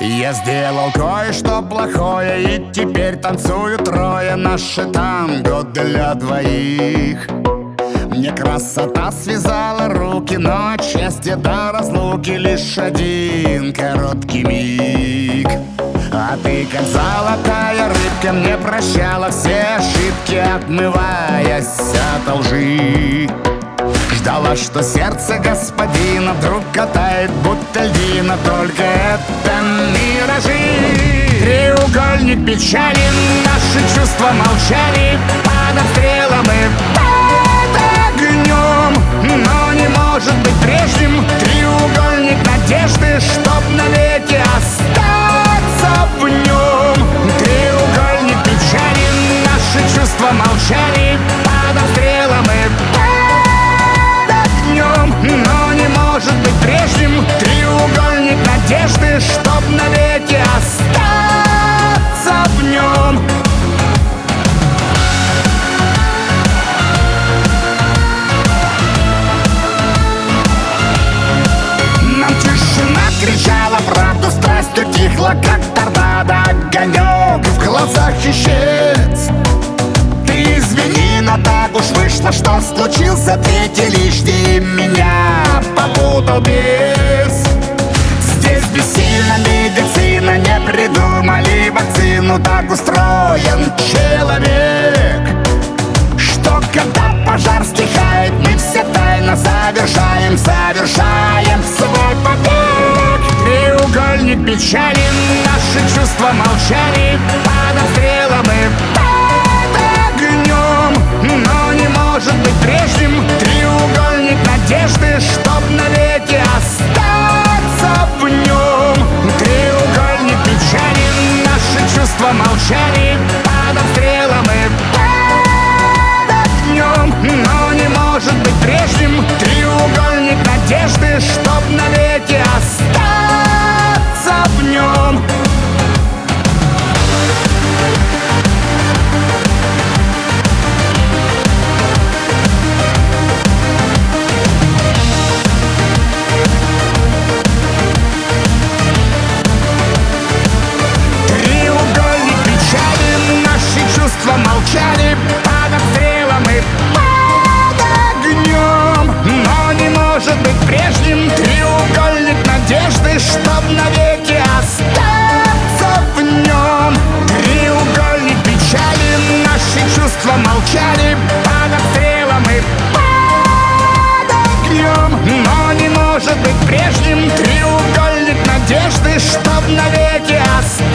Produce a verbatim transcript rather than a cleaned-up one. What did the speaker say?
Я сделал кое-что плохое, и теперь танцуют трое. Наше танго для двоих. Мне красота связала руки, но от счастья до разлуки лишь один короткий миг. А ты, как золотая рыбка, мне прощала все ошибки, отмываясь от лжи. Ждала, что сердце господина вдруг катает, будто льдина, только это миражи. Треугольник печали, наши чувства молчали под обстрелом и под огнем. Но не может быть прежним треугольник надежды, чтоб навеки остаться в нем. Треугольник печали, наши чувства молчали под обстрелом и под огнем. Но не может быть прежним треугольник надежды, чтоб навеки остаться в нем. Нам тишина кричала правду, страсть утихла, как торнадо. Огонек в глазах исчез. Ты извини, но так уж вышло, что случился третий лишний. Меня попутал бес. Здесь бессильна медицина, не придумали вакцину. Так устроен человек, что когда пожар стихает, мы все тайно завершаем, совершаем свой побег. Треугольник печали, наши чувства молчали под обстрелом и под огнем. Но не может быть прежним треугольник надежды, чтоб навеки остаться в нем. Треугольник печали, наши чувства молчали под обстрелом и под огнем. Но не может быть прежним треугольник надежды, чтоб навеки остаться в нем. Молчали под обстрелом и под огнем. Но не может быть прежним треугольник надежды, чтоб навеки остаться в нем. Треугольник печали, наши чувства молчали под обстрелом и под огнем. Но не может быть прежним треугольник надежды, чтоб навеки остаться